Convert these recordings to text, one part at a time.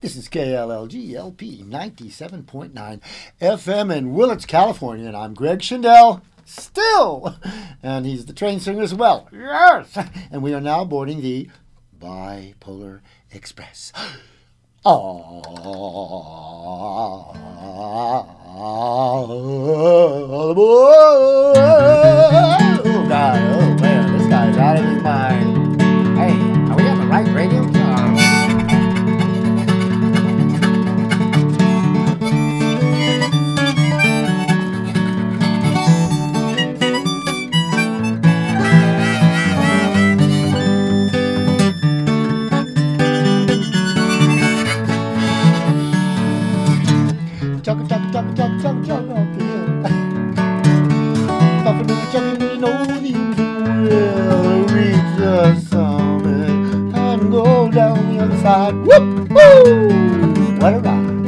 This is KLLG LP 97.9 FM in Willits, California, and I'm Greg Schindel, still, and he's the train singer as well. Yes! And we are now boarding the Bipolar Express. Oh, God, oh man, this guy's out of his mind. Hey, are we on the right radio? Whoop, woo! What a ride!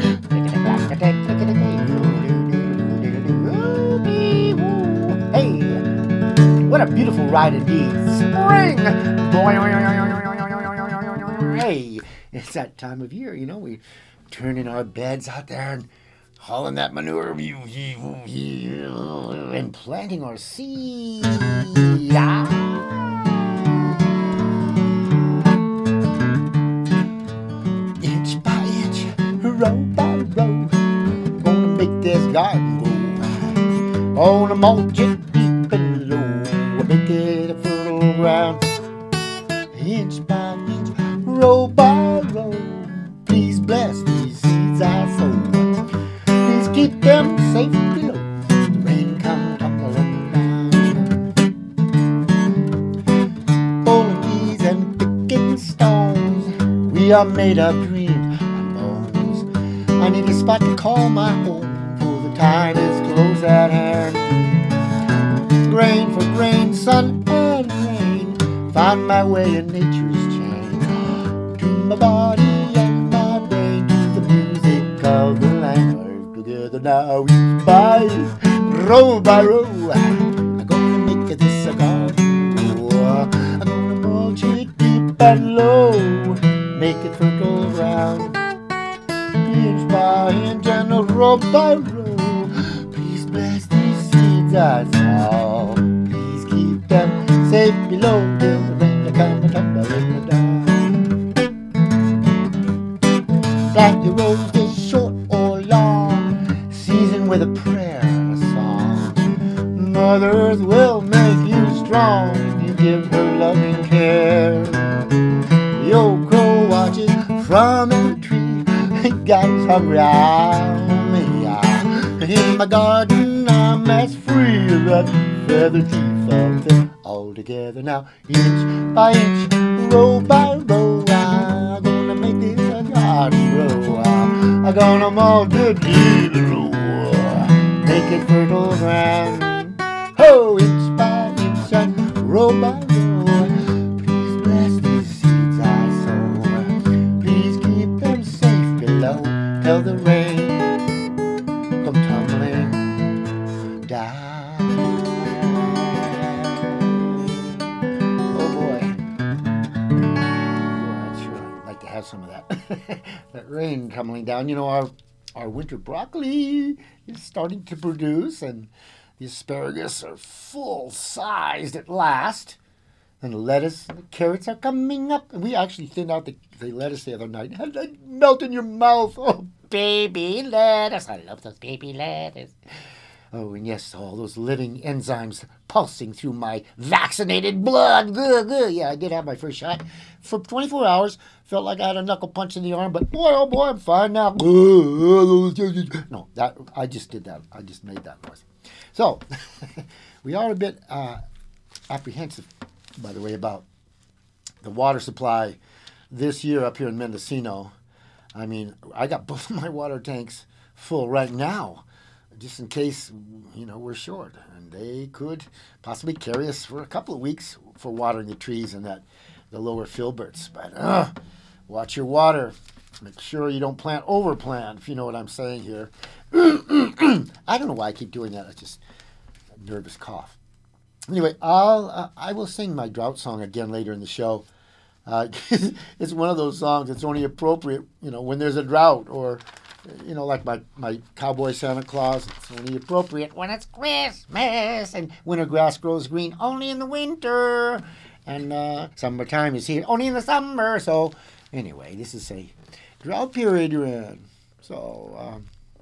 Hey, what a beautiful ride indeed! Spring! Hey, it's that time of year, you know. We turn in our beds out there and hauling that manure and planting our seed. Inch by inch, row by row, gonna make this garden grow. Gonna mulch it deep and low, make it a fertile ground. Inch by inch, row by row, please bless these seeds I sow. Please keep them safe below, rain come tumbling down. Pulling and picking stones, we are made of dreams and bones. I need a spot to call my home, for the time is close at hand. Grain for grain, sun and rain, find my way in nature's chain. To my body and my brain, to the music of the land. Together now, each by row by row, I'm gonna make this a garden. I'm gonna mulch it deep and low, make it fertile ground. Inch by inch and row by row, please bless these seeds I sow. Please keep them safe below till the rain come tumbling down. Plant your roses short or long, season with a prayer and a song. Mother Earth will make you strong if you give her loving care. The old crow watches from a tree, got his hungry eye on me. In my garden I'm as free as that feather chief up there. All together now, inch by inch, row by row, I'm gonna make this a garden grow. I'm gonna mulch it deep and low, make it fertile ground. Oh, inch by inch and row by row, please bless these seeds I sow. Please keep them safe below till the rain come tumbling down. Oh boy. I'd sure like to have some of that. That rain tumbling down. You know, our winter broccoli is starting to produce, and the asparagus are full-sized at last. And the lettuce and the carrots are coming up. And we actually thinned out the lettuce the other night. Had that melt in your mouth. Oh, baby lettuce. I love those baby lettuce. Oh, and yes, all those living enzymes pulsing through my vaccinated blood. Good, good. Yeah, I did have my first shot. For 24 hours, felt like I had a knuckle punch in the arm, but boy, oh boy, I'm fine now. No, I just did that. I just made that noise. So, we are a bit apprehensive, by the way, about the water supply this year up here in Mendocino. I mean, I got both of my water tanks full right now, just in case, you know, we're short. And they could possibly carry us for a couple of weeks for watering the trees and the lower filberts. But watch your water. Make sure you don't overplant, if you know what I'm saying here. I don't know why I keep doing that. It's just a nervous cough. Anyway, I will sing my drought song again later in the show. It's one of those songs that's only appropriate, when there's a drought or, like my Cowboy Santa Claus. It's only appropriate when it's Christmas and winter grass grows green only in the winter and summertime is here only in the summer. So anyway, this is a drought period you're in. So,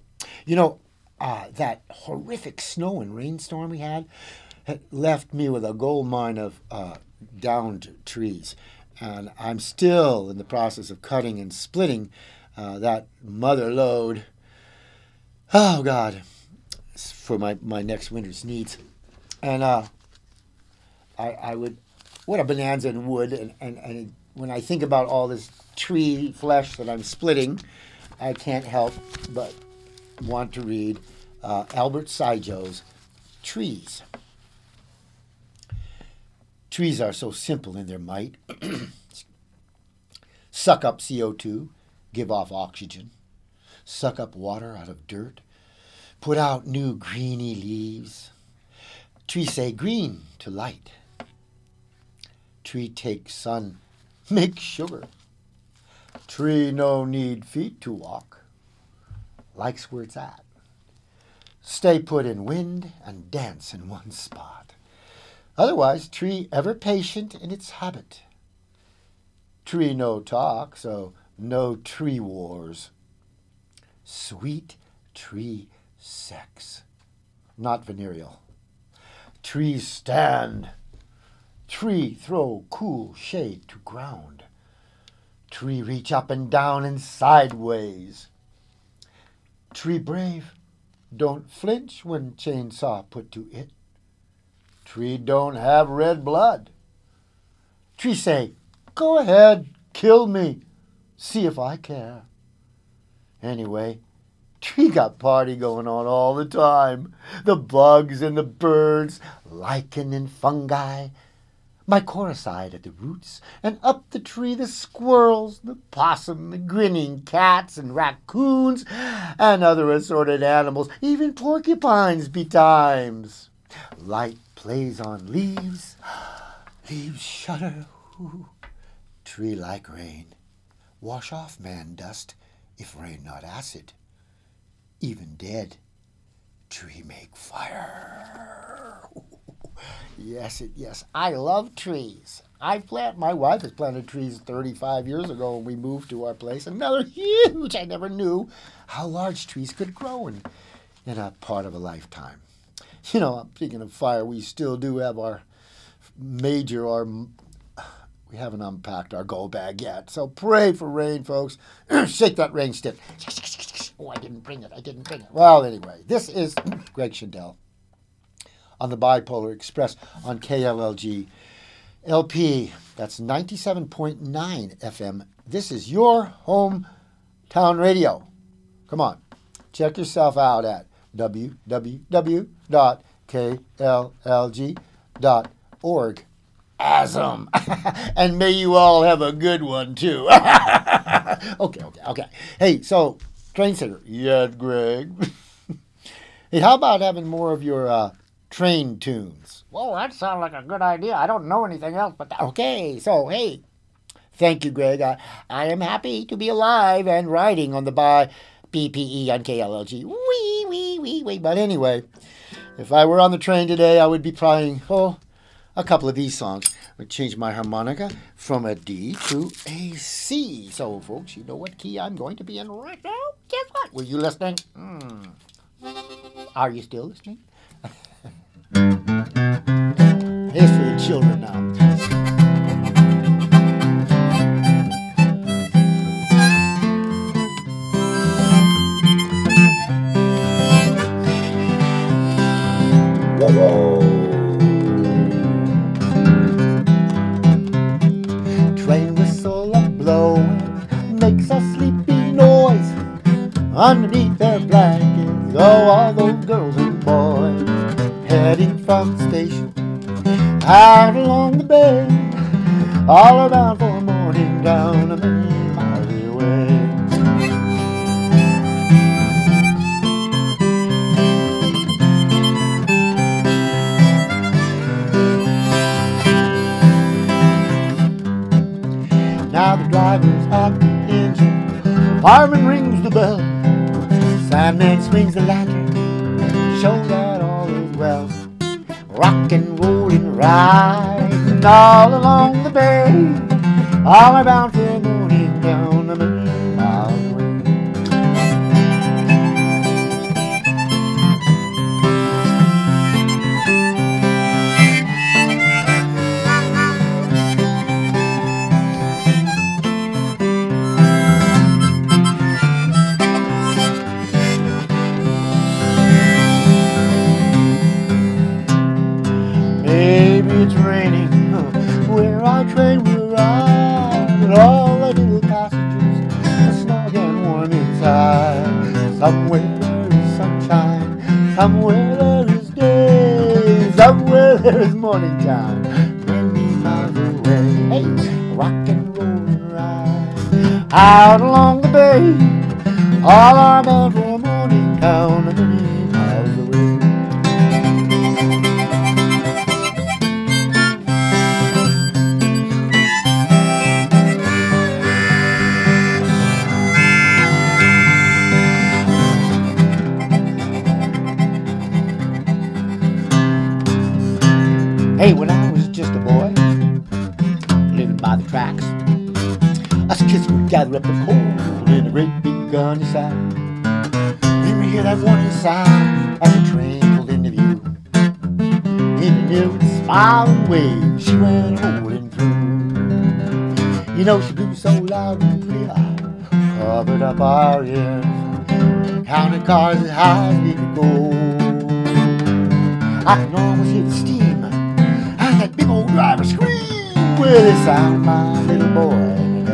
that horrific snow and rainstorm we had left me with a gold mine of downed trees. And I'm still in the process of cutting and splitting that mother load. Oh, God, for my next winter's needs. And I would, what a bonanza in wood. And when I think about all this tree flesh that I'm splitting, I can't help but want to read Albert Saijo's Trees. Trees are so simple in their might. Suck up CO2, give off oxygen. Suck up water out of dirt. Put out new greeny leaves. Tree say green to light. Tree take sun, make sugar. Tree no need feet to walk. Likes where it's at. Stay put in wind and dance in one spot. Otherwise, tree ever patient in its habit. Tree no talk, so no tree wars. Sweet tree sex, not venereal. Trees stand. Tree throw cool shade to ground. Tree reach up and down and sideways. Tree brave, don't flinch when chainsaw put to it. Tree don't have red blood. Tree say, go ahead, kill me, see if I care. Anyway, tree got party going on all the time. The bugs and the birds, lichen and fungi, mycorrhizide at the roots, and up the tree the squirrels, the possum, the grinning cats and raccoons, and other assorted animals, even porcupines betimes. Light plays on leaves, leaves shudder, tree like rain. Wash off man dust, if rain not acid. Even dead, tree make fire. Yes, I love trees. My wife has planted trees 35 years ago when we moved to our place, and now they're huge. I never knew how large trees could grow in a part of a lifetime. Speaking of fire, we still do have we haven't unpacked our go bag yet. So pray for rain, folks. Shake that rain stick. Oh, I didn't bring it. Well, anyway, this is Greg Shindell on the Bipolar Express on KLLG LP. That's 97.9 FM. This is your hometown radio. Come on. Check yourself out at www.kllg.org. Asm. And may you all have a good one, too. Okay. Hey, so, Train Singer. Yeah, Greg. Hey, how about having more of your train tunes? Well, that sounds like a good idea. I don't know anything else but that. Okay, so, hey, thank you, Greg. I am happy to be alive and riding on the BPE on KLLG. Wee. But anyway, if I were on the train today, I would be playing, a couple of these songs. I would change my harmonica from a D to a C. So, folks, you know what key I'm going to be in right now? Guess what? Were you listening? Are you still listening? Here's for the children now. Train whistle a blowing makes a sleepy noise. Underneath their blankets go all those girls and boys, heading from the station out along the bay, all around for a morning down a million miles away. fireman rings the bell, Sandman swings the lantern, show that all is well. Rock and rollin', riding all along the bay, all are bound for morning down a million miles away. Maybe it's raining where our train will ride, and all the little passengers are snug and warm inside. Somewhere there is sunshine, somewhere there is day, somewhere there is morning time, many miles away. Hey, rock and roll and ride out along the bay, all are bound for morning town, many miles away. Hey, when I was just a boy, living by the tracks, us kids would gather up the coal in a great big gunny sack. Then we hear that warning sign as the train pulled into view. In the air with a smile and wave, she went rolling through. You know, she blew so loud and clear, covered up our ears, counted cars as high as we could go. I can almost hear the steam and that big old driver scream with the sound of my little boy.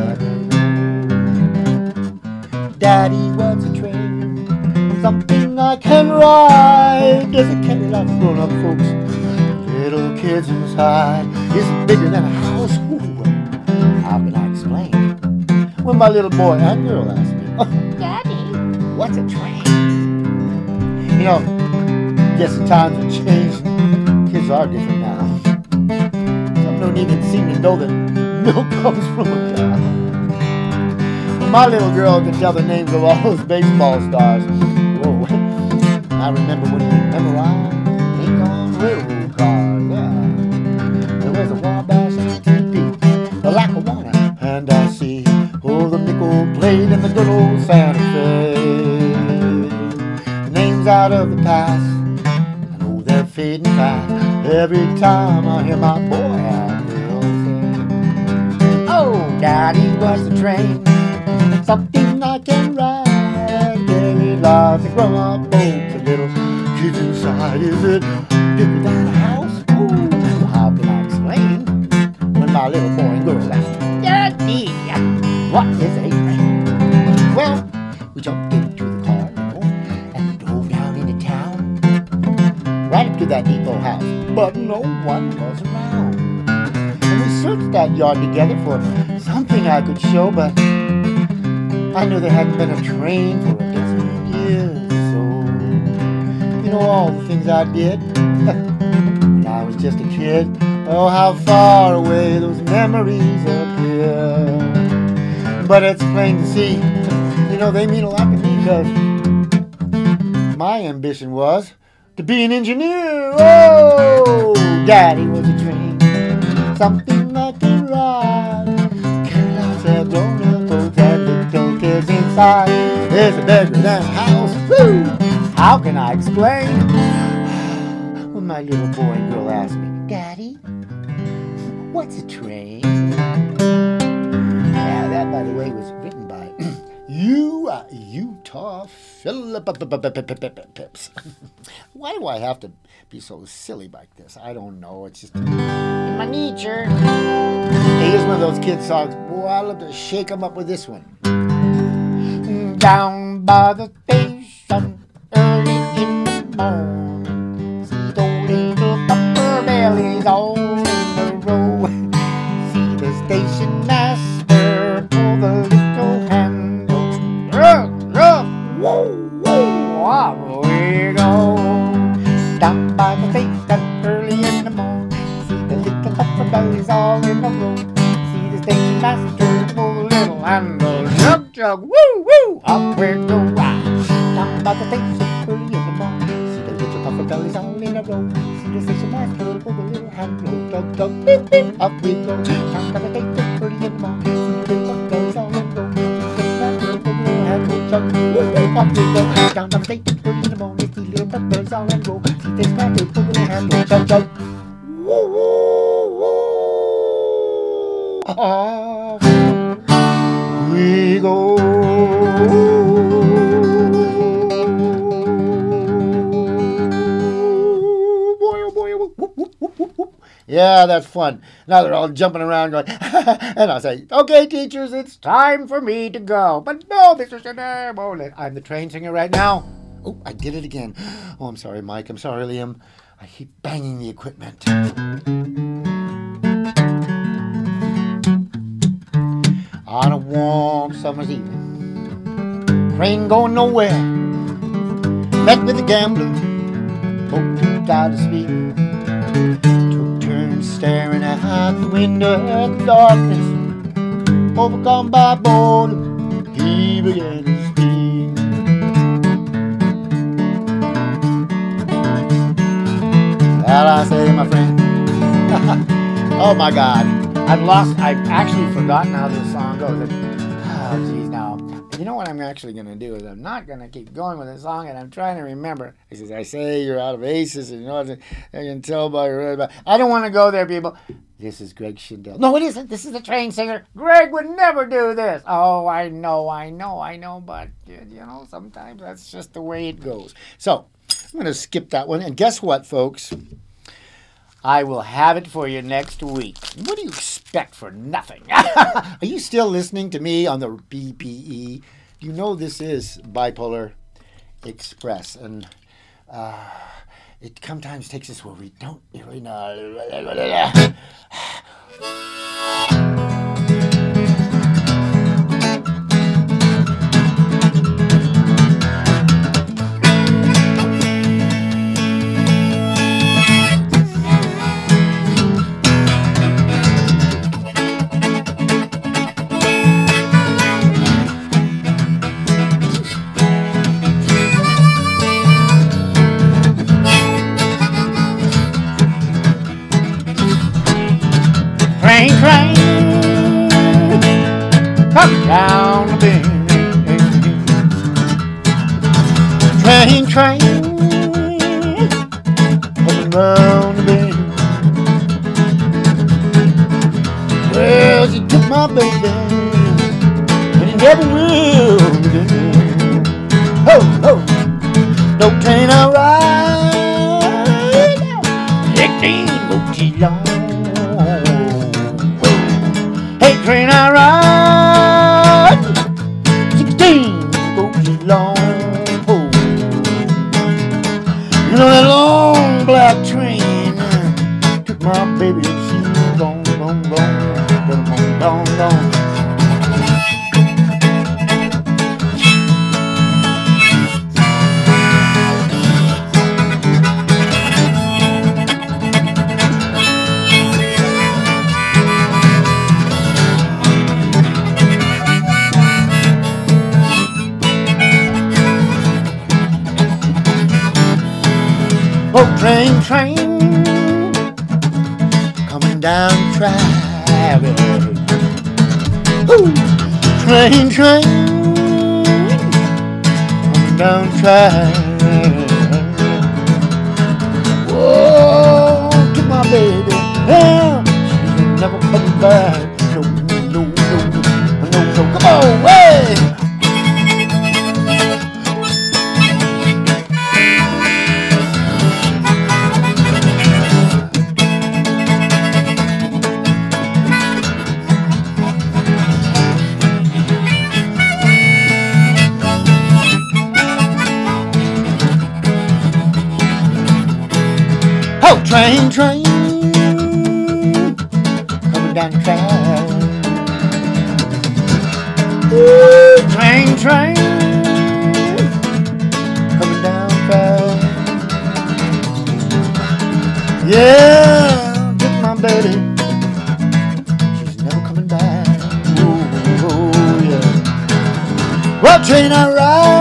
Daddy, what's a train? Something I can ride. Does it carry lots of grown-up folks? Little kids inside. Is it bigger than a house? Ooh, how can I explain? When my little boy and girl asked me, oh, Daddy, what's a train? You know, guess the times have changed. Kids are different now. Some don't even seem to know that milk comes from a cow. My little girl could tell the names of all those baseball stars. Whoa, I remember when we memorized names on railroad cars. Yeah. There was a Wabash and TP, the Lackawanna, and I see, oh, the nickel plate and the good old Santa Fe. Names out of the past, I know they're fading fast. Every time I hear my boy and girl say, oh, Daddy, what's the train? Something I can ride. Carry lots of grown-up folks and little kids inside. Is it bigger than a house? Ooh, how can I explain? When my little boy and girl asked me, Daddy, what is a train? Well, we jumped into the car, you know, and we drove down into town, right up to that neat little house, but no one was around. And we searched that yard together for something I could show, but I knew there hadn't been a train for a dozen years. So, you know, all the things I did when I was just a kid. Oh, how far away those memories appear. But it's plain to see, you know, they mean a lot to me, because my ambition was to be an engineer. Oh, Daddy was a train, something I could ride. Carry lots of grown-up folks and little kids inside. Is it bigger than a house? Woo! How can I explain? When my little boy and girl asked me, Daddy, what's a train? Yeah, that, by the way, was written by Utah Phillips. Why do I have to be so silly like this? I don't know. It's just in my nature. Hey, here's one of those kid songs. Boy, I love to shake them up with this one. Down by the station, early in the morning, see those little pupper bellies all in the row. See the station master pull the little handle. Whoa, whoa, off we go. Down by the station, early in the morning, see the little pupper bellies all in a row. See the station master pull the little handle. Jug, jug, woo, woo. and go. Down by the station early in the morning. See the little puffer bellies all in a row. See the station master with a little hand roll. Dug, dug, beep, beep, up we go. Down by the station early in the morning. See the little puffer bellies all in a row. See the station master with a little hand roll. Dug, beep, beep, up we go. Down by the station early in the morning. See the little puffer bellies all in a row. See the station master with a little hand roll. Dug, dug. Woo, woo, woo. Off we go. Boy, oh boy, whoop, whoop, whoop, whoop, whoop. Yeah, that's fun. Now they're all jumping around going, and I'll say, okay, teachers, it's time for me to go. But no, Mr. Singer, I'm the train singer right now. Oh, I did it again. Oh, I'm sorry, Mike. I'm sorry, Liam. I keep banging the equipment. On a warm summer's evening, train going nowhere, met with a gambler, both too tired to speak. Took turns staring out the window at the darkness, overcome by boredom, he began to speak. Well, I say, my friend, oh my God, I've actually forgotten how this song goes. Oh, geez, now, you know what I'm actually going to do is I'm not going to keep going with this song, and I'm trying to remember. He says, I say you're out of aces, and you know what I can tell by your... I don't want to go there, people. This is Greg Schindel. No, it isn't. This is the train singer. Greg would never do this. Oh, I know, but, you know, sometimes that's just the way it goes. So, I'm going to skip that one, and guess what, folks? I will have it for you next week. What do you expect for nothing? Are you still listening to me on the BPE? You know this is Bipolar Express, and it sometimes takes us where we don't really know. Train, coming down the bend. Train, coming down the bend. Well, she took my baby, and he never will again. Ho, ho, no train I ride, it ain't go too long. Train I ride, 16 goes long. Oh. You know that long black train took my baby, she's gone, gone, gone, gone, gone, gone. Oh, train, coming down the track. Ooh, train, coming down the track. Whoa, to my baby, yeah, she's never coming back. No, come on, way. Oh, train, coming down the track. Ooh, train, coming down the track. Yeah, took my baby, she's never coming back. Ooh, yeah. Well, train I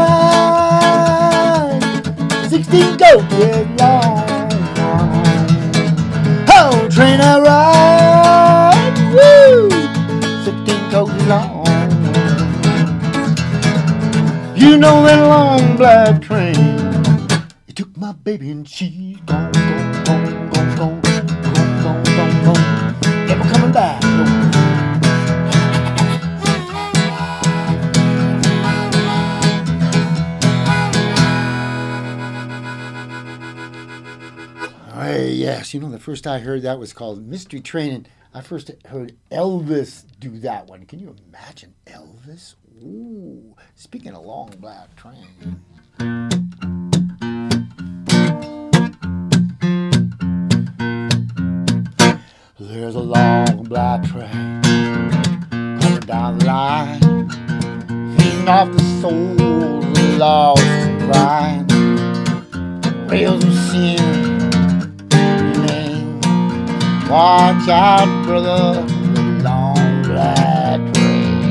ride, 16 coaches long. Oh, train I ride, woo, 16 coaches long. You know that long black train, it took my baby and she's gone, gone, gone, gone, gone, gone, gone, gone, never coming back. Hey, yes, you know, the first I heard that was called Mystery Train, and I first heard Elvis do that one. Can you imagine Elvis? Ooh, speaking of long black train. There's a long black train coming down the line, feeding off the souls of the lost and crying. Rails of sin remain. Watch out, brother, the long black train.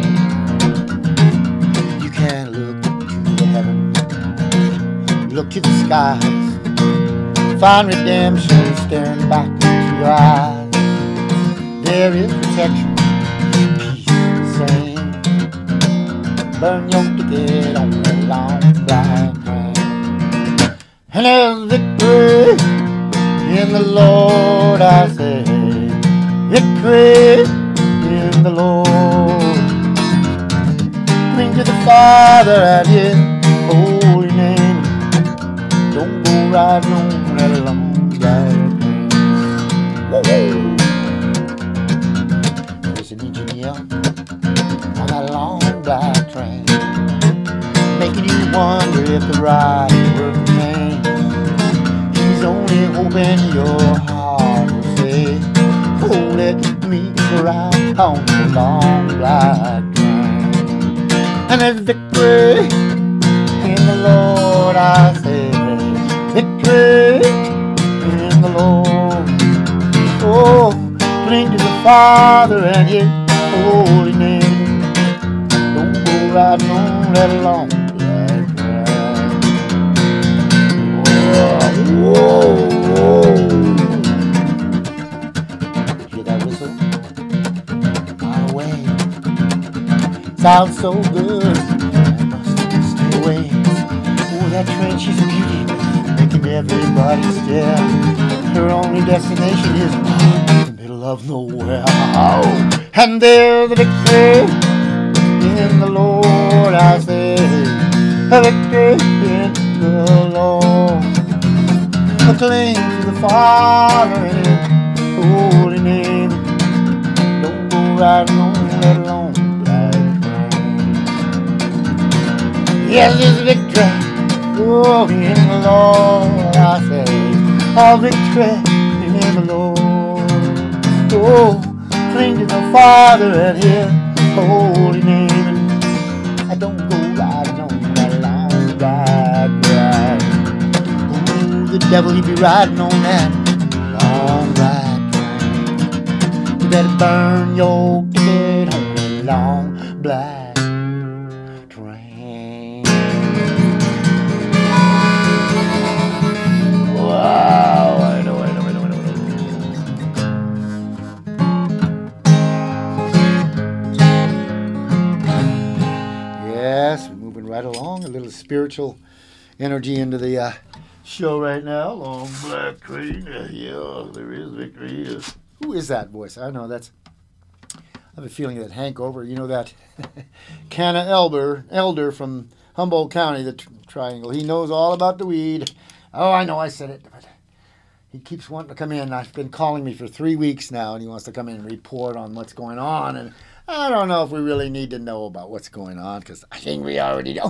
You can't look to the heavens, look to the skies, find redemption staring back into your eyes. There is protection, peace and sane. Burn your ticket on that long black train. And there's victory in the Lord, I say. Victory in the Lord. Cling to the Father at His holy name. Don't go riding on that long black train. Woo-hoo. There's an engineer on that long black train, making you wonder if the ride is worth the pain. He's only hoping your heart will say, oh, let me ride on the long black train. And there's victory in the Lord, I say. Victory in the Lord. Oh, cling to the Father and His holy name. Don't go riding on that long black train. Whoa, whoa. Hear that whistle? Far away. Sounds so good, I must stay away. Oh, that train, she's a beauty, making everybody stare. Her only destination is the middle of nowhere. Oh, and there's a victory in the Lord, I say. A victory in the Lord. Cling to the Father in His holy name. Don't go riding on that long black train. Yes, there's victory, oh, in the Lord, I say. Oh, victory in the Lord. Oh, cling to the Father and His holy name. I don't go riding on that long black train. The devil, he be riding on that long black train. You better burn your ticket on that long black train. Wow, I know. Yes, we're moving right along. A little spiritual energy into the show right now. Long black train. Yeah, there is victory. Who is that voice? I know that's. I have a feeling that Hank Over, you know that Canna Elder from Humboldt County, the Triangle. He knows all about the weed. Oh, I know I said it, but he keeps wanting to come in. I've been calling me for 3 weeks now, and he wants to come in and report on what's going on. And I don't know if we really need to know about what's going on, because I think we already know.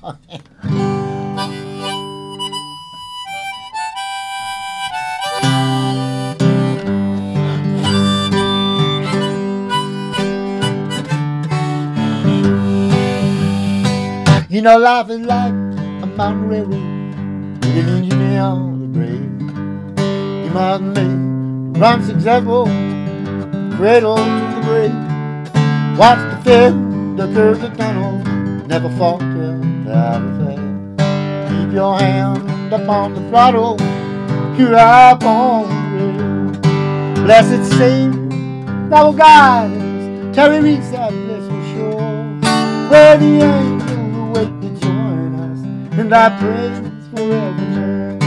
You know, life is like a mountain railroad with an engineer on the grave. You must make run successful, cradle to the grave. Watch the field, the curves, the tunnel, never falter, never fail. Keep your hand upon the throttle, you're up on the rail. Blessed Savior, thou will guide us till we reach that blissful shore, where the angels wait to join us in thy praise forevermore.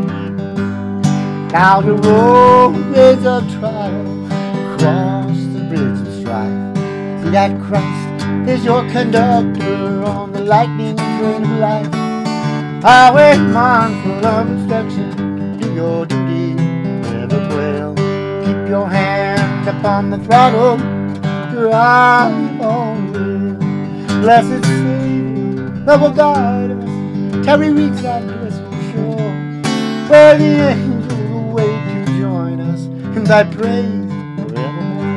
Now the road of trial, cross the bridge of strife. See that Christ is your conductor on the lightning train of life. Highway mindful of instruction, do your duty, never quail. Keep your hand upon the throttle, drive on wheel. Blessed Savior, that will guide us till we reach that blissful shore, where the angels wait to join us in thy praise forevermore.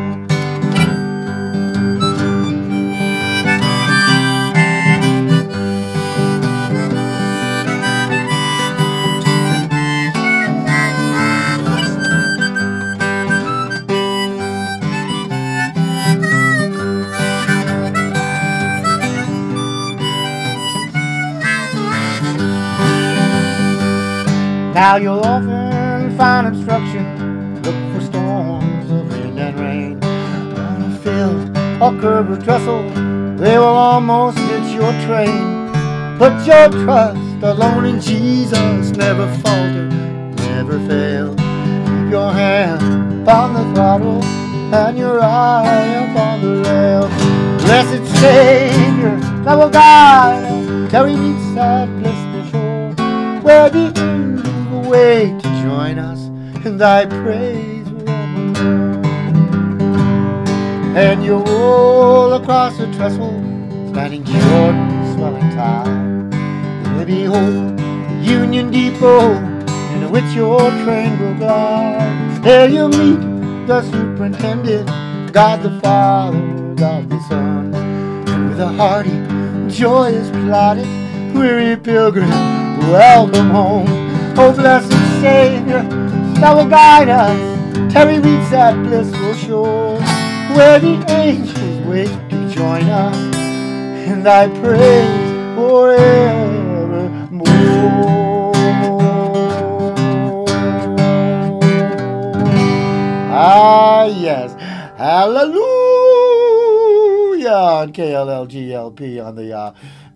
Now you'll often find instruction, look for storms of wind and rain. On a field or curve or trestle, they will almost hit your train. Put your trust alone in Jesus, never falter, never fail. Keep your hand upon the throttle and your eye upon the rail. Blessed Savior, that will guide us till we reach that blissful shore, where the angels wait to join us in thy praise forevermore. And you roll across the trestle, spanning short and swelling tide. There behold the Union Depot, in which your train will glide. There you meet the superintendent, God the Father, God the Son, and with a hearty, joyous plaudit, weary pilgrim, welcome home. Oh, blessed Savior, thou will guide us till we reach that blissful shore, where the angels wait to join us in thy praise forevermore. Ah, yes. Hallelujah on KLLGLP on the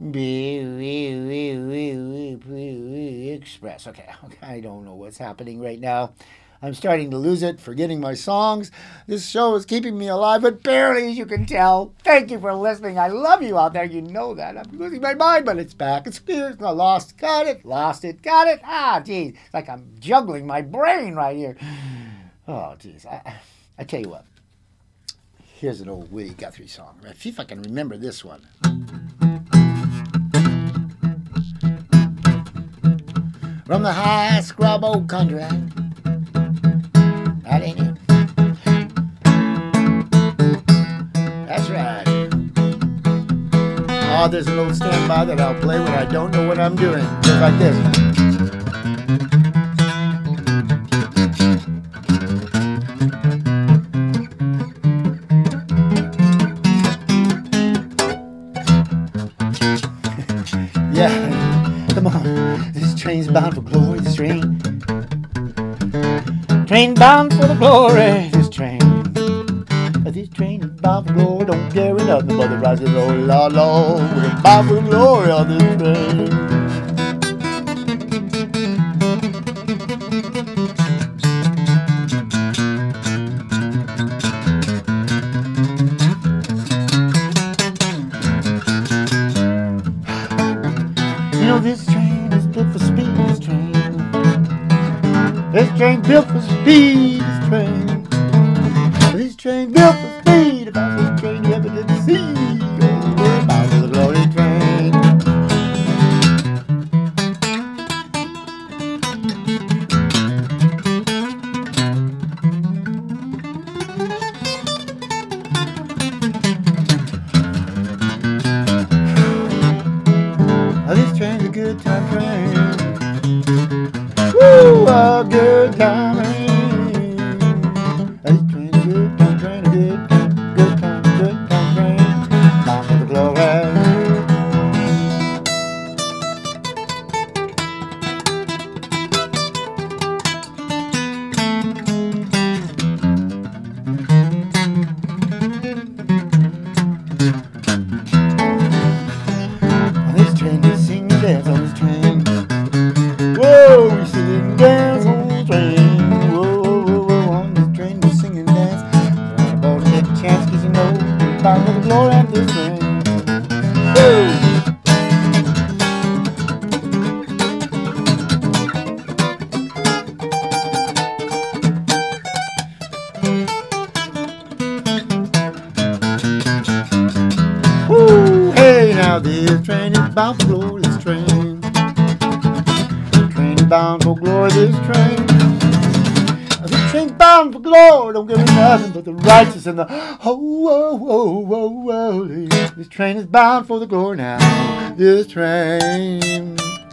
Express. Okay, I don't know what's happening right now. I'm starting to lose it, forgetting my songs. This show is keeping me alive, but barely, as you can tell. Thank you for listening. I love you out there. You know that. I'm losing my mind, but it's back. It's here. I lost. Got it. Lost it. Got it. Ah, geez. It's like I'm juggling my brain right here. Oh, geez. I tell you what. Here's an old Willie Guthrie song. Let's see if I can remember this one. From the high scrub old country. That ain't it. That's right. Oh, there's an old standby that I'll play when I don't know what I'm doing. Just like this. Yeah, come on. This train's bound for glory, this train. Train bound for the glory, this train. This train is bound for glory, don't carry nothing but the rising low, Lord, Lord. We're bound for glory on this train. You know this train is built for speed, this train. This train built for speed, this train. This train built for speed. If I was this train you ever did see, oh, we're bound for the glory train. This train's a good time train. Woo, a good time train. This train's a good time train, a good time train. Bound for the glory. dance on this train. Whoa, we sing and dance on the train. Whoa, whoa, whoa, whoa, on this train we sing and dance. Round about to take a chance, 'cause you know we're bound for the glory of this train. Whoa! Woo! Hey, now this train is bound for glory, this train. Train is bound for glory, this train. This train's bound for glory, don't give me nothing but the righteous and the holy. This train is bound for the glory now, this train.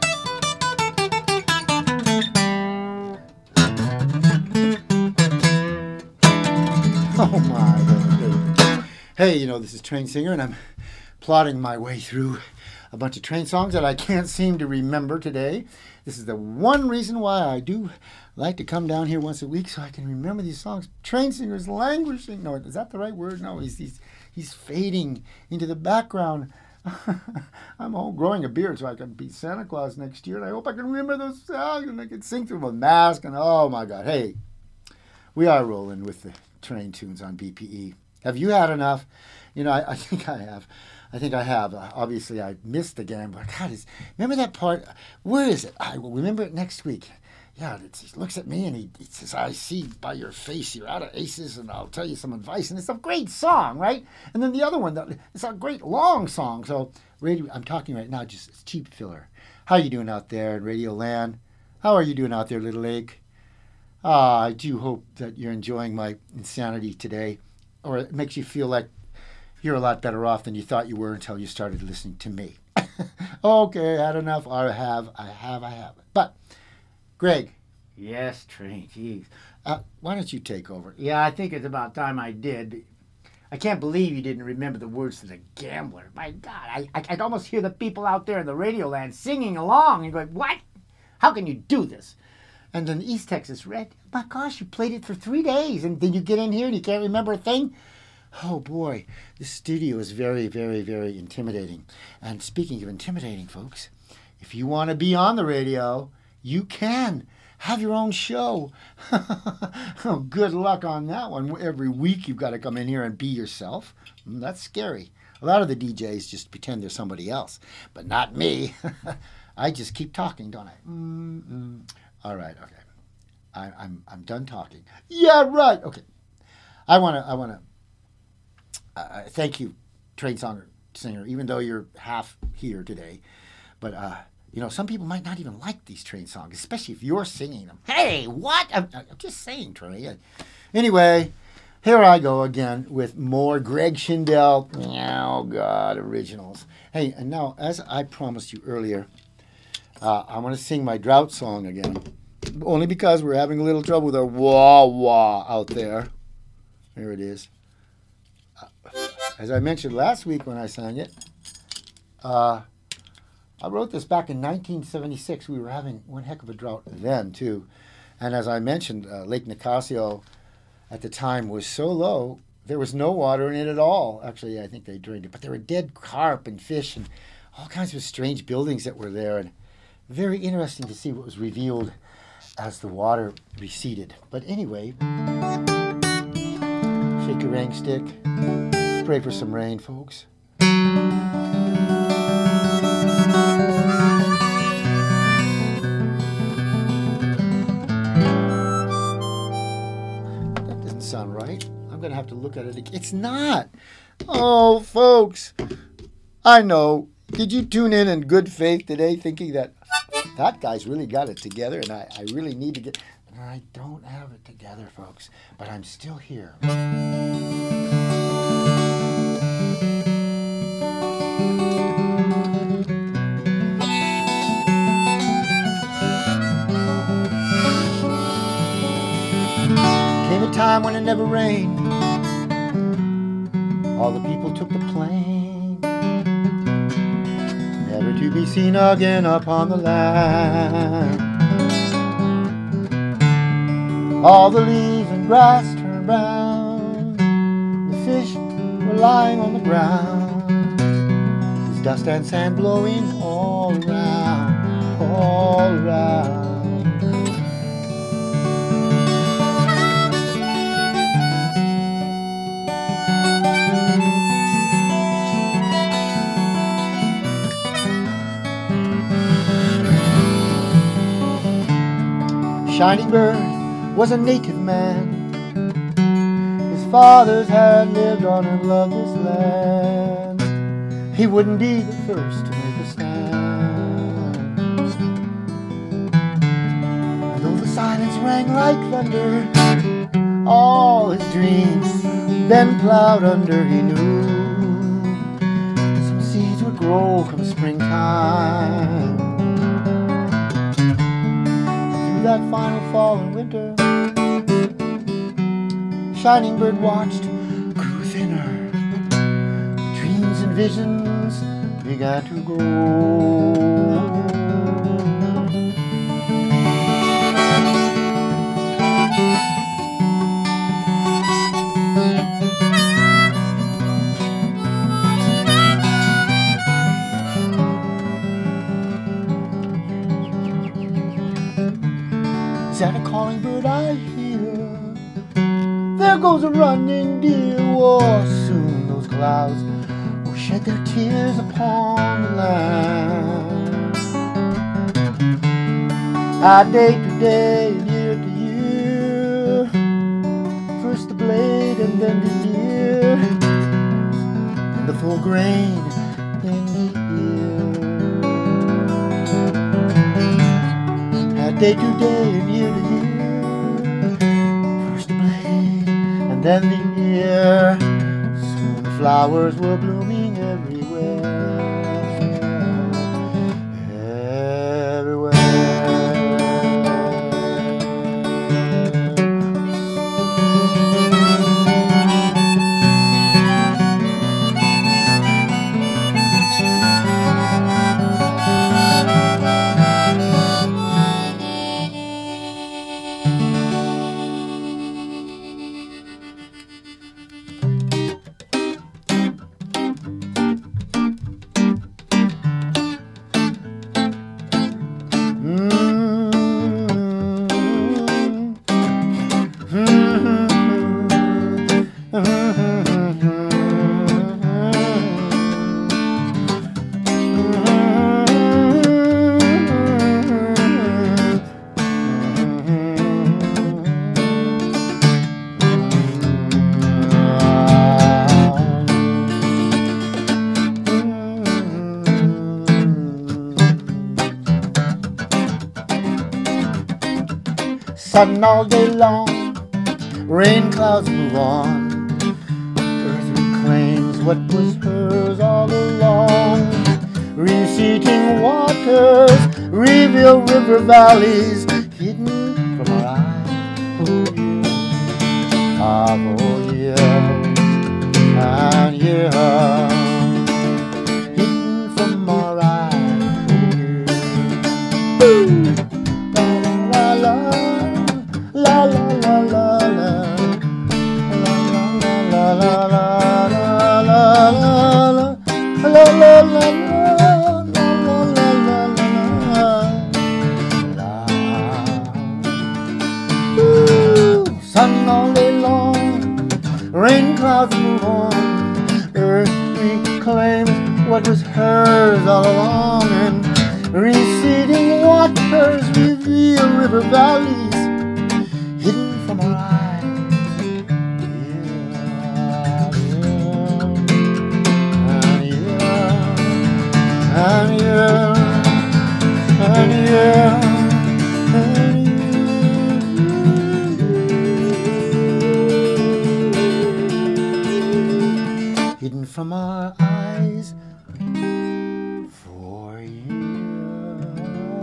Oh my goodness. Hey, you know, this is Train Singer, and I'm plodding my way through a bunch of train songs that I can't seem to remember today. This is the one reason why I do like to come down here once a week, so I can remember these songs. Train Singer's languishing. No, is that the right word? No, he's fading into the background. I'm all growing a beard so I can be Santa Claus next year, and I hope I can remember those songs and I can sing through them with a mask. And oh my God, hey, we are rolling with the train tunes on BPE. Have you had enough? You know, I think I have. Obviously, I missed the Gambler. God, remember that part? Where is it? I will remember it next week. Yeah, he looks at me and he says, I see by your face you're out of aces, and I'll tell you some advice. And it's a great song, right? And then the other one, it's a great long song. So radio, I'm talking right now, just it's cheap filler. How you doing out there in Radio Land? How are you doing out there, Little Lake? I do hope that you're enjoying my insanity today, or it makes you feel like you're a lot better off than you thought you were until you started listening to me. Okay, I had enough. I have. But, Greg. Yes, Train, jeez. Why don't you take over? Yeah, I think it's about time I did. I can't believe you didn't remember the words to The Gambler. My God, I'd almost hear the people out there in the radio land singing along and going, what? How can you do this? And then East Texas Red, my gosh, you played it for 3 days, and then you get in here and you can't remember a thing? Oh boy, this studio is very, very, very intimidating. And speaking of intimidating, folks, if you want to be on the radio, you can. Have your own show. Oh, good luck on that one. Every week you've got to come in here and be yourself. That's scary. A lot of the DJs just pretend they're somebody else, but not me. I just keep talking, don't I? All right, okay. I'm done talking. Yeah, right. Okay. I wanna thank you, Train Singer, even though you're half here today. But you know, some people might not even like these train songs, especially if you're singing them. Hey, what? I'm just saying, Trey. Anyway, here I go again with more Greg Schindel, oh God, originals. Hey, and now, as I promised you earlier, I want to sing my drought song again, only because we're having a little trouble with our wah-wah out there. Here it is. As I mentioned last week when I sang it, I wrote this back in 1976. We were having one heck of a drought then, too. And as I mentioned, Lake Nicasio at the time was so low, there was no water in it at all. Actually, I think they drained it. But there were dead carp and fish and all kinds of strange buildings that were there. And very interesting to see what was revealed as the water receded. But anyway, shake your rain stick. Pray for some rain, folks. That doesn't sound right. I'm going to have to look at it again. It's not. Oh, folks. I know. Did you tune in good faith today thinking that guy's really got it together and I really need to get... I don't have it together, folks, but I'm still here. Came a time when it never rained. All the people took the plane, never to be seen again upon the land. All the leaves and grass turned brown, the fish were lying on the ground, there's dust and sand blowing all around. Shining Bird was a native man. His fathers had lived on and loved this land. He wouldn't be the first to make a stand. And though the silence rang like thunder, all his dreams been plowed under, he knew some seeds would grow come springtime. And through that final fall and winter, Shining Bird watched grew thinner. Dreams and visions began to grow. Is that a calling bird I hear? There goes a running deer. Oh, soon those clouds will shed their tears upon the land. Day to day and year to year, first the blade and then the ear, and the full grain in the ear. Day to day and year to year, first the blade and then the ear. Soon the flowers were blooming everywhere, everywhere. Sun all day long, rain clouds move on. Earth reclaims what was hers all along. Receding waters reveal river valleys hidden from our eyes. Oh yeah, and yeah, hidden from our eyes. Oh yeah. La la la. La la la la la, la la la la la la la la la. Sun all day long, rain clouds move on. Earth reclaims what was hers all along, and receding waters reveal river valleys hidden from our eyes. And yeah, and yeah, and yeah. Hidden from our eyes for years.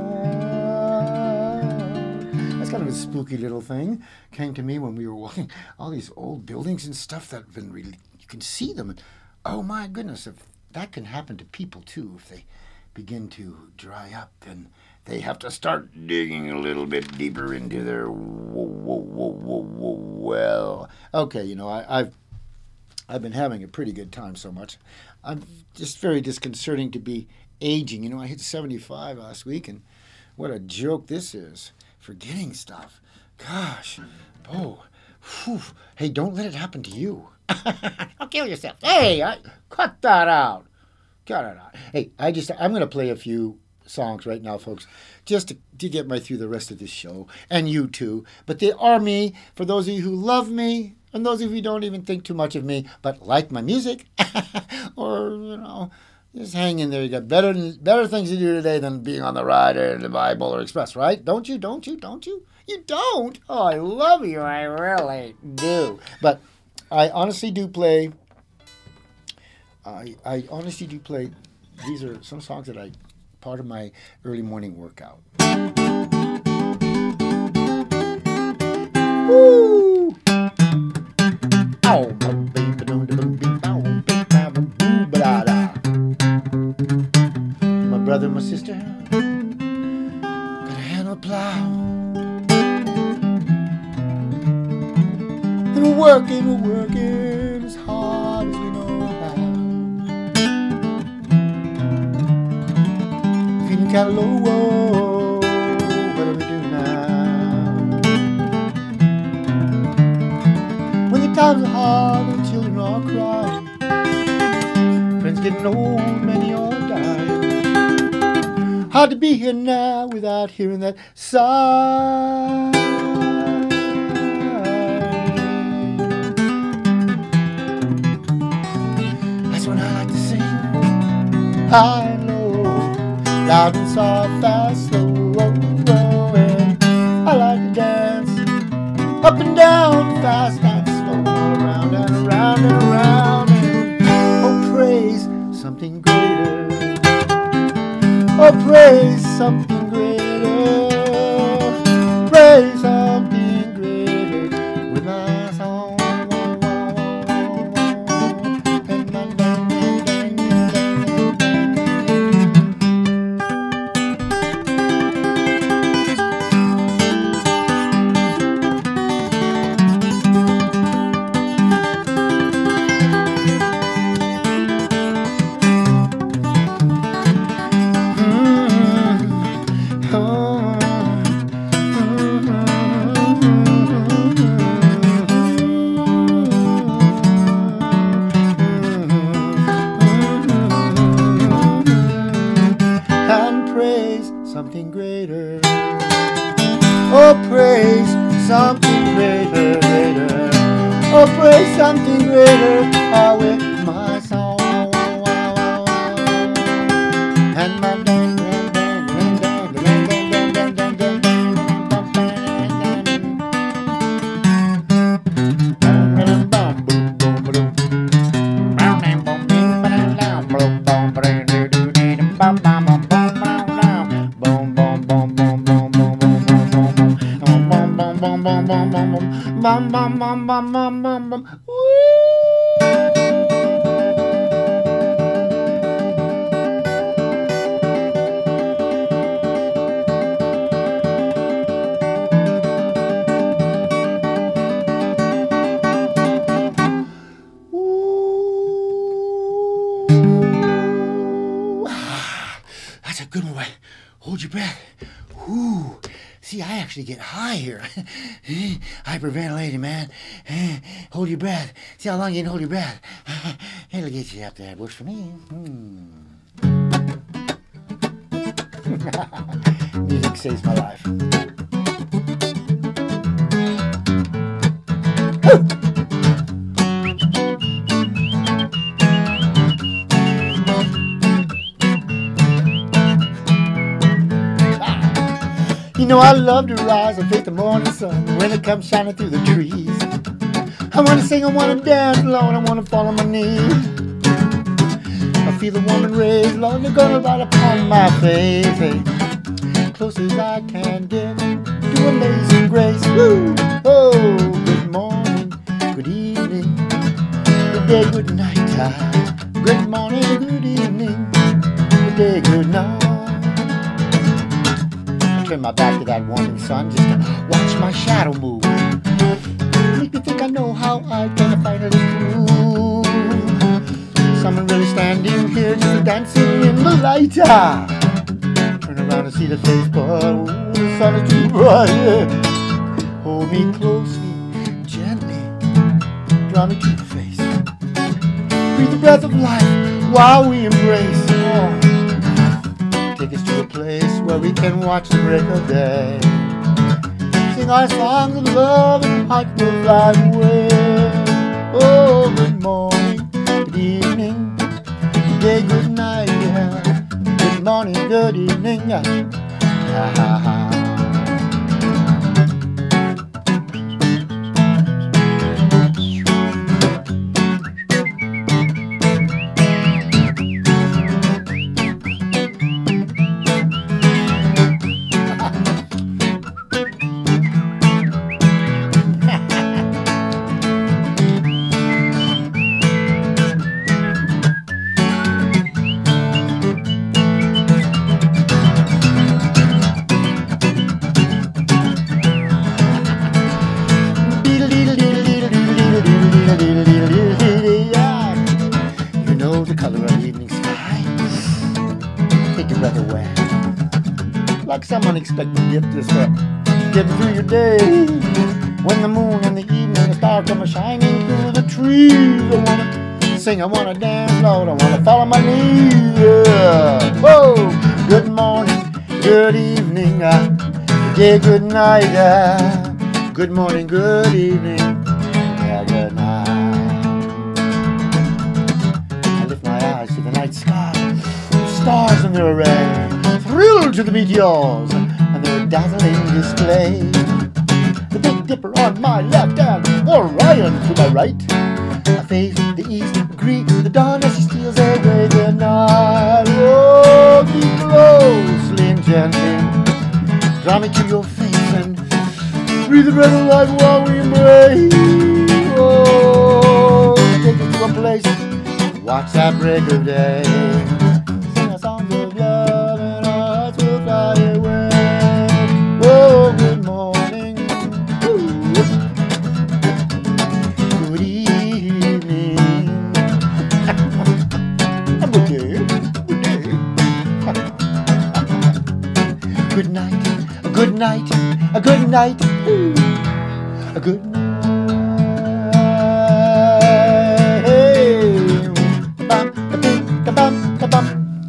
That's kind of a spooky little thing. Came to me when we were walking all these old buildings and stuff that have been really, you can see them. And, oh my goodness, if that can happen to people too, if they begin to dry up, then they have to start digging a little bit deeper into their well. Okay, you know, I've been having a pretty good time so much. I'm just very disconcerting to be aging. You know, I hit 75 last week, and what a joke this is. Forgetting stuff. Gosh. Oh. Whew. Hey, don't let it happen to you. I'll kill yourself. Hey, cut that out. Cut it out. Hey, I'm going to play a few songs right now, folks, just to get right through the rest of this show, and you too. But they are me, for those of you who love me, and those of you who don't even think too much of me, but like my music, or, just hang in there. You got better things to do today than being on the Rider, the Bible, or Express, right? Don't you? You don't? Oh, I love you. I really do. But I honestly do play. I honestly do play. These are some songs that part of my early morning workout. Woo! My brother and my sister got a handle plow. And we're working as hard as we know how. Feeling kind of low, whoa, what do we do now? When the times are hard and the children are crying, friends getting old, many are dying. Hard to be here now without hearing that sigh. That's when I like to sing high and low, loud and soft, fast, slow, and I like to dance up and down, fast and slow, around and around and around, and oh, praise something greater. Oh, praise something greater. Praise something greater with my song. Something greater. Oh, praise something greater, greater. Oh, praise something greater. Oh, with my song and my bum bum bum bum bum bum bum. That's a good one. Hold your breath. Ooh. See, I actually get high here. Hyperventilating, man. Hold your breath. See how long you can hold your breath. It'll get you up there. It works for me. Music saves my life. You know I love to rise and face the morning sun when it comes shining through the trees. I want to sing, I want to dance, Lord, I want to fall on my knees. I feel the warm and rays, Lord, they're gonna ride upon my face. Hey, close as I can get to amazing grace. Woo! Oh, good morning, good evening, good day, good night time. Good morning, good evening, good day, good night. Turn my back to that warming sun just to watch my shadow move. Make me think I know how I can finally prove. Someone really standing here just dancing in the light. Turn around and see the face, but ooh, the sun is too bright. Yeah. Hold me closely, gently, draw me to the face. Breathe the breath of life while we embrace. Oh. Take us to a place where we can watch the break of day. Sing our songs of love and heart will fly away. Oh, good morning, good evening, good day, good night, yeah. Good morning, good evening, yeah. Ha ha ha. You know the color of the evening sky. Take your breath away. Like some unexpected gift just for getting through your day. When the moon and the evening the stars come shining through the trees. I wanna sing, I wanna dance, Lord, I wanna fall on my knees. Yeah. Whoa! Good morning, good evening, good day, good night. Good morning, good evening, yeah, good night. I lift my eyes to the night sky, the stars in their array, thrilled to the meteors and their dazzling display. The Big Dipper on my left and Orion to my right. I face the east, greet the dawn as she steals away the night. Oh, be closely and gently, draw me to your face and breathe the breath of life while we embrace. Oh, take us to a place, watch that break of day. Sing a song of love and our hearts will fly away. Oh, good morning, good evening, and good day, good night, good night, a good night, a good night. Hey, bum, ka-bum, ka-bum.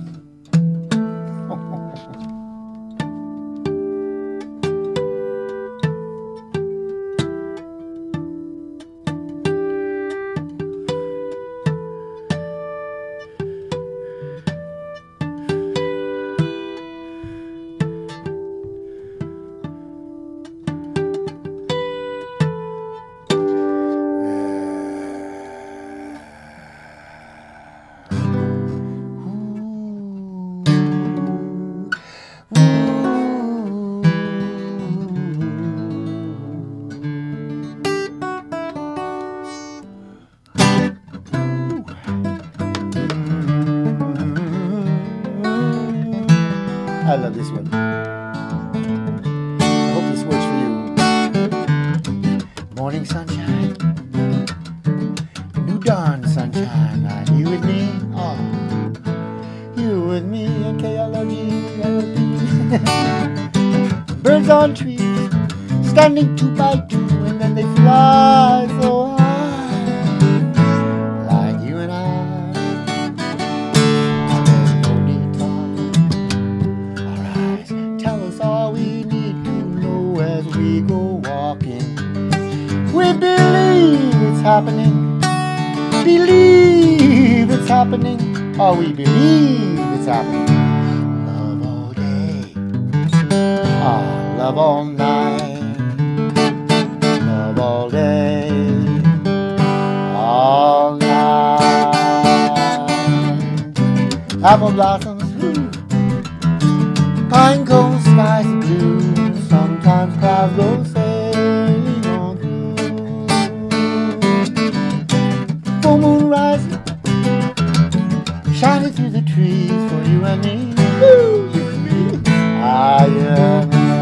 I love this one. I hope this works for you. Morning sunshine, new dawn sunshine. You with me? Oh, you with me? K-L-O-G-L-O-P. Birds on trees, standing two by two, and then they fly so high, like you and I. There's no need talking. Our eyes tell us all we need to know as we go walking. We believe it's happening. Believe it's happening. Oh, we believe it's happening. Love all day. Ah, love all night. Love all day. All night. Apple blossoms, pine cones, skies are blue. Sometimes clouds go sailing on through. Full moon rising, shining through the trees for you and me. Woo, you and me. Ah, yeah.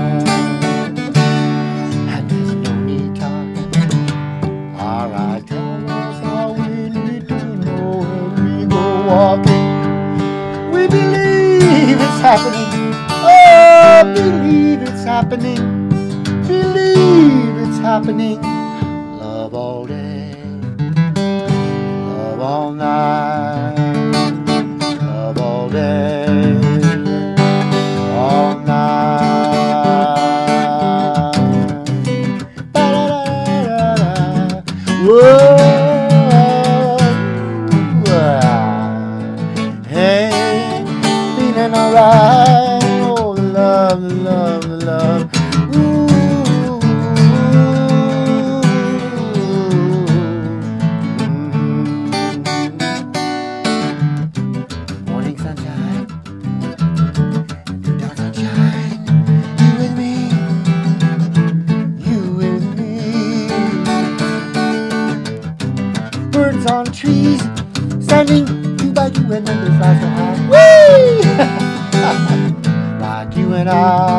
And there's no need talking. Alright, tell us all we need to know as we go walking. We believe it's happening. Oh, believe it's happening. Believe it's happening. Love all day. Love all night. Love all day. love, the love. Ooh. Morning sunshine, dark sunshine. You with me, you with me. Birds on trees, standing two by two, and then they fly so high. Whee! Like you and I.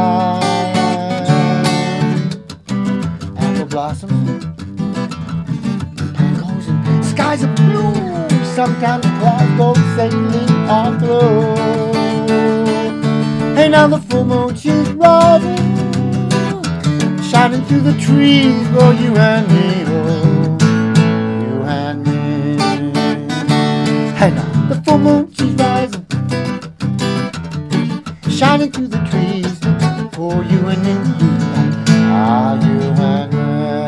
Apple blossoms, tangos, and skies of blue. Sometimes clouds go sailing on through. Hey, now the full moon, she's rising, shining through the trees for you and me. Oh, you and me. Hey, now the full moon, she's rising, shining through the trees for you and me. Ah, you and me.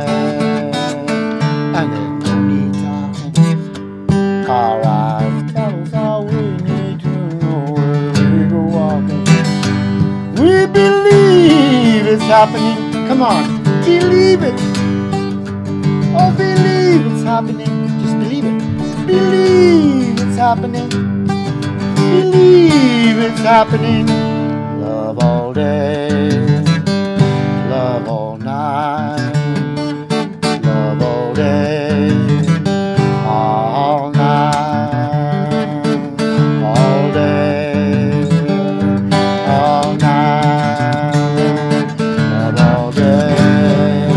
And there's no need talking. Our eyes tell us all we need to know where we go walking. We believe it's happening. Come on, believe it. Oh, believe it's happening. Just believe it. Believe it's happening. Believe it's happening. Love all day, love all night, love all day, all night, all day, all night, love all day.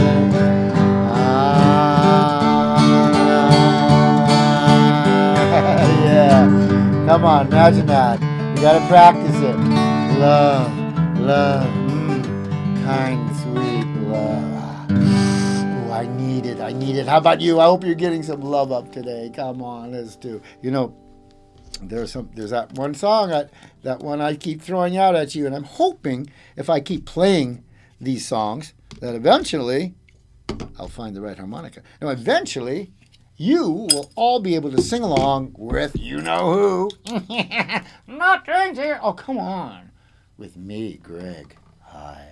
Yeah, come on, imagine that. You gotta practice it. Love, love, kind, sweet love. Oh, I need it. I need it. How about you? I hope you're getting some love up today. Come on, let's do. You know, there's that one song, that one I keep throwing out at you, and I'm hoping if I keep playing these songs that eventually I'll find the right harmonica. Now, eventually, you will all be able to sing along with you know who. Not Tracy. Oh, come on. With me, Greg. Hi.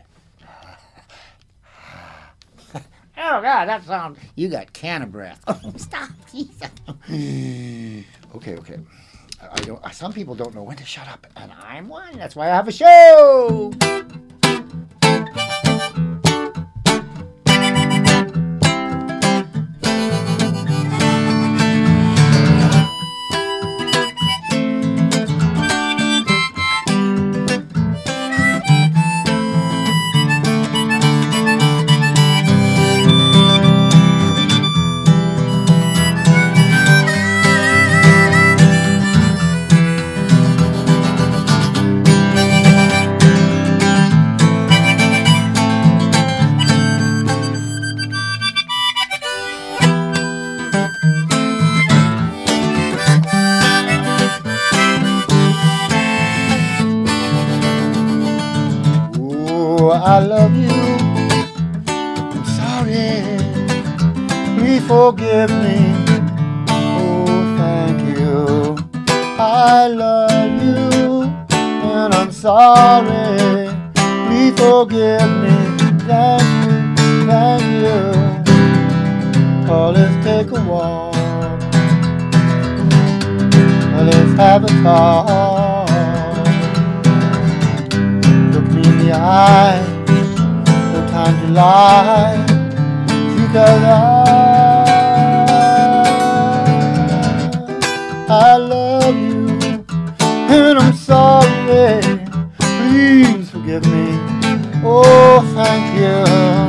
Oh, God, that sounds... You got cannon breath. Oh, stop. Jesus. Okay. Some people don't know when to shut up, and I'm one. That's why I have a show. I love you. I'm sorry. Please forgive me. Oh, thank you. I love you, and I'm sorry. Please forgive me. Thank you. Oh, let's take a walk. Let's have a talk. Look me in the eye. No time to lie. Because I love you, and I'm sorry. Please forgive me. Oh, thank you.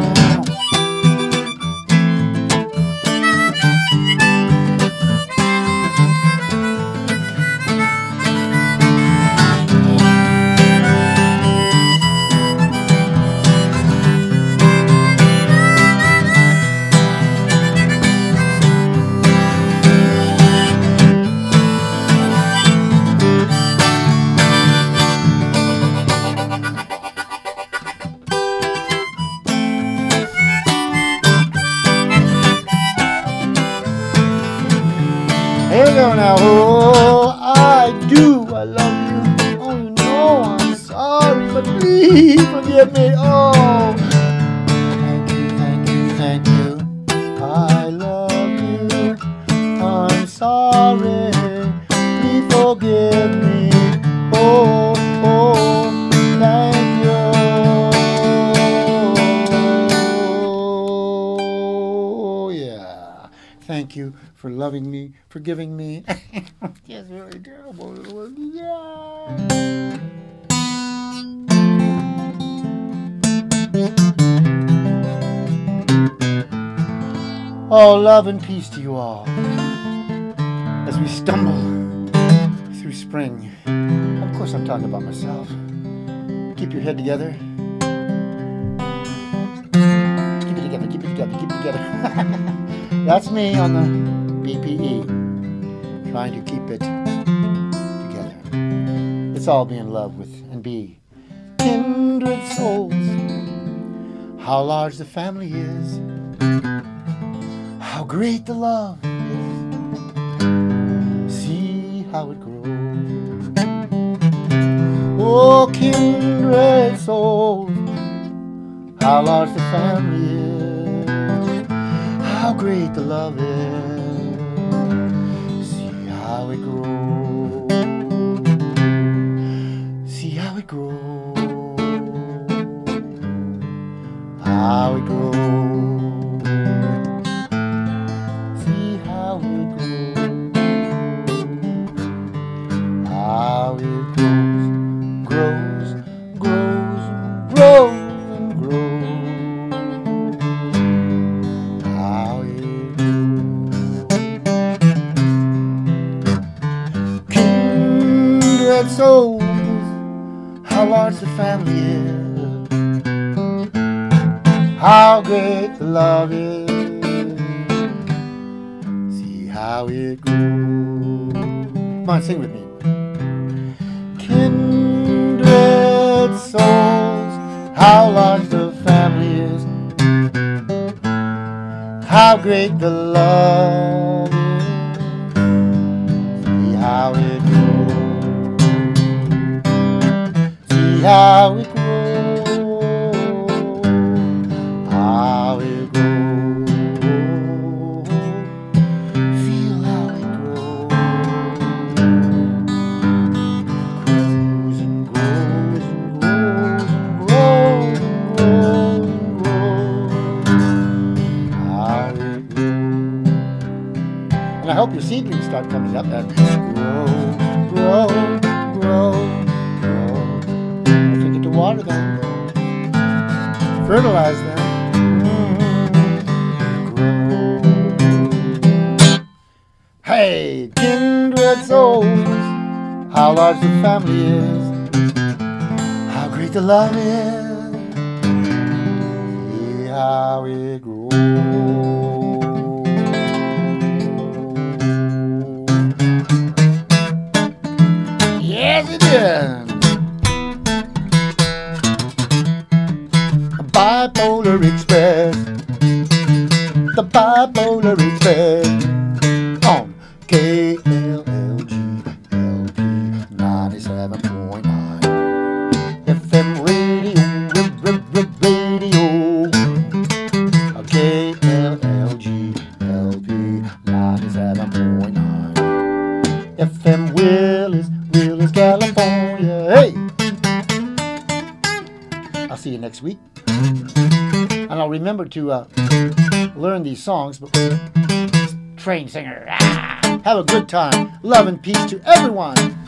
Here we go now. Oh, I do. I love you. Oh, you know I'm sorry, but please forgive forgive me. Oh, thank you, thank you, thank you. I love you. I'm sorry. Please forgive me. Oh, oh, thank you. Oh, yeah. Thank you for loving me, forgiving me. It's really terrible. Yeah. Oh, love and peace to you all as we stumble through spring. Of course, I'm talking about myself. Keep your head together. Keep it together, keep it together, keep it together. That's me on the BPE, trying to keep it together. Let's all be in love with and be kindred souls. How large the family is. How great the love is. See how it grows. Oh, kindred souls. How large the family is. How great the love is. See how it grows. See how it grows. How it grows. Souls, how large the family is, how great the love is, see how it grows. Come on, sing with me. Kindred souls, how large the family is, how great the love is, see how it grows. How it grows, how it grows, feel how it grows, grows and grows and grows and grows and grows, how it grows. And I hope your seedlings start coming up and grow, grow, grow. Water them, fertilize them, grow. Hey, kindred souls, how large the family is, how great the love is, see how it grows. Yes, it is. Bipolar Express, the Bipolar Express on KLLG LP 97.9 FM radio, radio KLLG LP 97.9 FM Willis, California. Hey, I'll see you next week. And I'll remember to learn these songs, but train singer. Have a good time. Love and peace to everyone.